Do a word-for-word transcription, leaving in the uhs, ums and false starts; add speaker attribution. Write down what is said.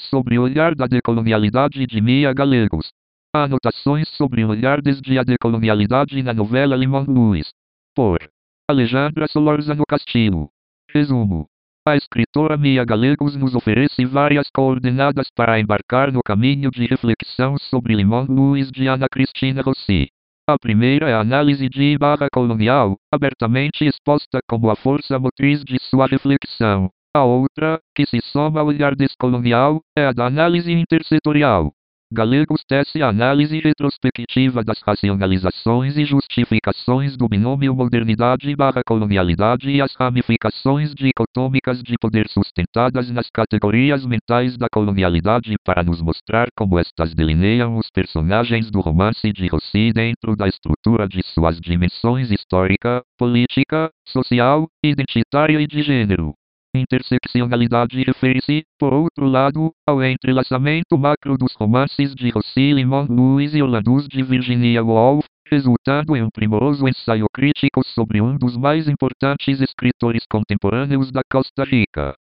Speaker 1: Sobre o olhar da decolonialidade de Mia Gallegos. Anotações sobre o olhar desde a decolonialidade na novela Limão Luz. Por Alejandra Solórzano Castillo. Resumo. A escritora Mia Gallegos nos oferece várias coordenadas para embarcar no caminho de reflexão sobre Limão Luz de Ana Cristina Rossi. A primeira é a análise de barra colonial, abertamente exposta como a força motriz de sua reflexão. A outra, que se soma ao olhar descolonial, é a da análise intersetorial. Gallegos tece a análise retrospectiva das racionalizações e justificações do binômio modernidade barra colonialidade e as ramificações dicotômicas de poder sustentadas nas categorias mentais da colonialidade para nos mostrar como estas delineiam os personagens do romance de Rossi dentro da estrutura de suas dimensões histórica, política, social, identitária e de gênero. Interseccionalidade refere-se, por outro lado, ao entrelaçamento macro dos romances de Rossi, Limão Luz e Orlandus de Virginia Woolf, resultando em um primoroso ensaio crítico sobre um dos mais importantes escritores contemporâneos da Costa Rica.